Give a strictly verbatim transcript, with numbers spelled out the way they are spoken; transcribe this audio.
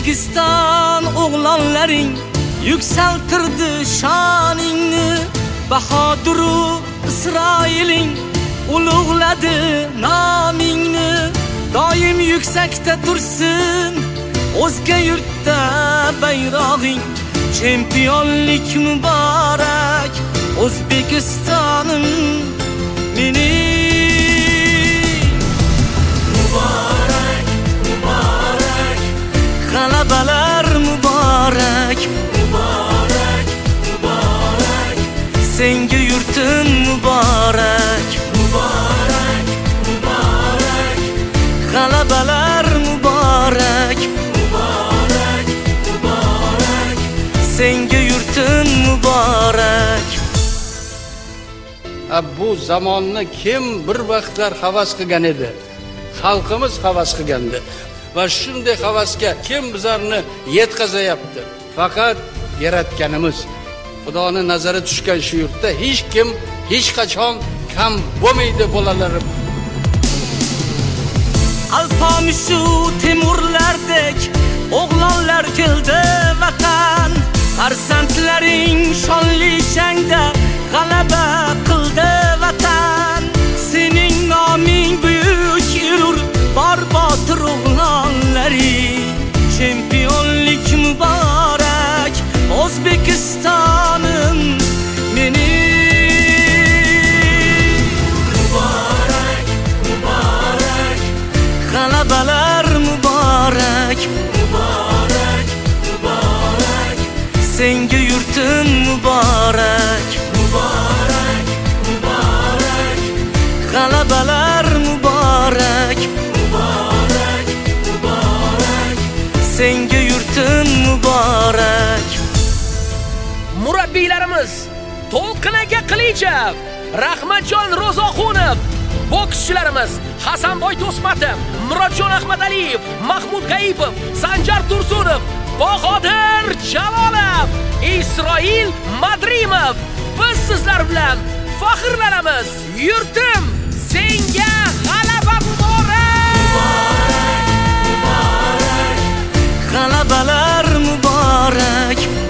O'zbekiston o'g'lonlaring yuksaltirdi shoningni, Bahodir Isroiling ulug'ladi nomingni. Doim yuksakda tursin o'zga yurtda bayrog'ing, chempionlik muborak O'zbekistonim mening. Muborak, muborak, g'alabalar muborak, muborak, muborak, senga yurtim muborak, muborak, muborak, g'alabalar muborak, muborak, muborak, senga yurtim muborak. Bu zamonni kim bir vaqtlar havas qilgan edi? Xalqimiz havas qilgandi. Va shunday havasga kim bizlarni yetkazayapti? Faqat yaratganimiz. Xudoning nazari tushgan shu yurtda hech kim hech qachon kam bo'lmaydi bolalarim. Alpomishu Temurlardek o'g'lonlar keldi vatan, farzandlaring shonli jangda g'alaba qildi vatan. Sening noming buyuk yurur bor botir o'g'lonlaring, chempionlik muborak O'zbekistonim mening. Muborak, muborak, g'alabalar muborak, muborak, muborak, senga yurtim muborak, muborak, muborak, g'alabalar muborak, muborak, muborak, senga yurtim muborak. Murabbiylarimiz To'lqin aka Qilichev, Rahmatjon Ro'zoxunov, bokschilarimiz Hasanboy Do'smatov, Murodjon Ahmadaliyev, Mahmud G'aipov, Sanjar Tursunov, Bahodir Jalolov, Isroil Madrimov. Biz sizlar bilan faxrlanamiz. Yurtim, senga g'alaba muborak. Muborak, muborak, g'alabalar muborak,